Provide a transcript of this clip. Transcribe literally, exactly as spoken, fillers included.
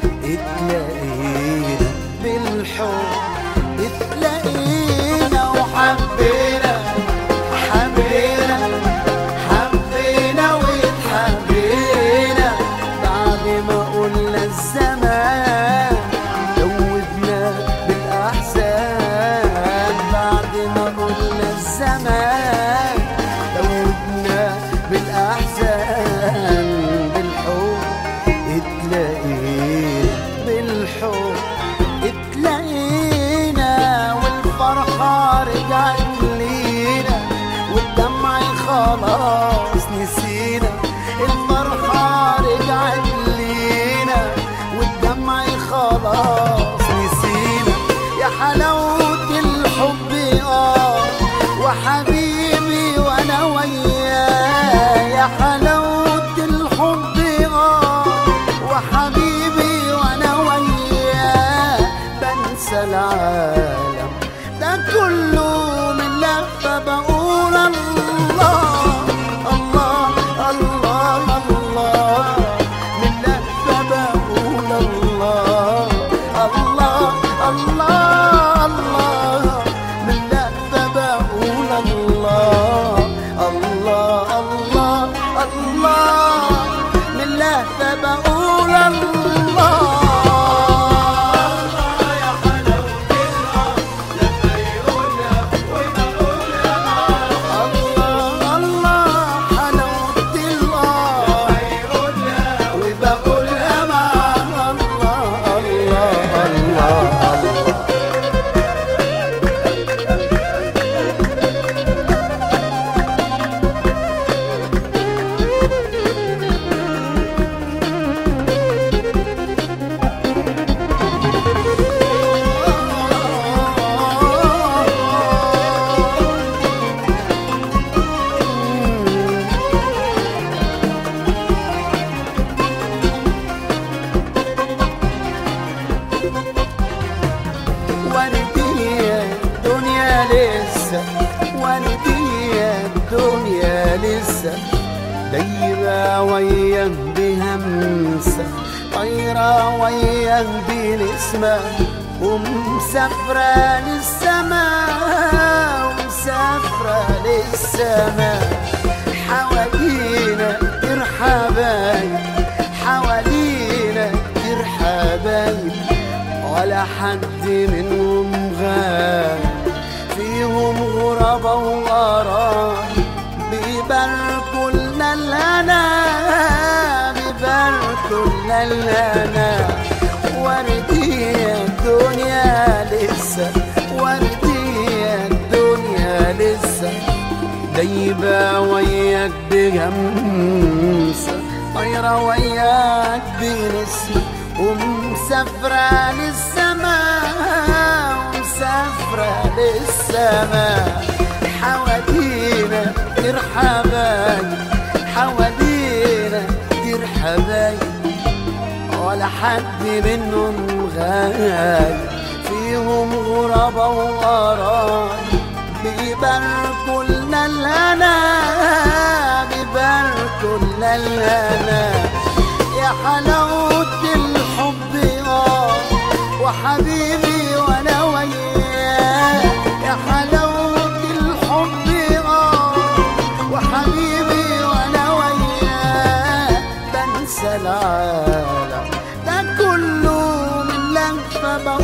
اتلاقينا بالحب، اتلاقينا وحبينا، حبينا حبينا واتحبينا بعد ما قلنا الزمان دوبنا بالأحزان، بعد ما قلنا الزمان دوبنا بالأحزان. بالحب اتلاقينا، بالحب اتلاقينا والفرحة رجعت لينا والدمع خلاص نسينا، الفرحة رجعت لينا والدمع خلاص نسينا. يا حلاوة الحب اه وحبيبي وانا وياه، يا حلاوة الحب اه وحبيبي وانا وياه. بنسى العالم ده كله من لفة بقول الله الله الله الله، من لفة بقول الله الله الله الله، من لفة بقول الله الله الله الله، من لفة بقول الله. وردية الدنيا لسه دايرة وياه بهمسة، طايرة وياه بنسمة ومسافرة للسماء، ومسافرة للسماء. حوالينا كتير حبايب، حوالينا كتير حبايب ولا حد منهم غايب، فيهم غربة وغرايب بيباركوا لنا الهنا، بيباركوا لنا الهنا. وردية الدنيا لسه، وردية الدنيا لسه دايبة وياك بغمسة، طايرة وياك بنسمة ومسافرة للسماء، ومسافرة للسماء. حوالينا كتير حبايب، حوالينا كتير حبايب ولا حد منهم غايب، فيهم غربة وغرايب بيباركوا لنا الهنا، بيباركوا لنا الهنا. يا حلاوة الحب اه وحبيبي وانا وياه، يا حلاوة الحب اه وحبيبي وانا وياه. بنسى العالم ده كله من لفة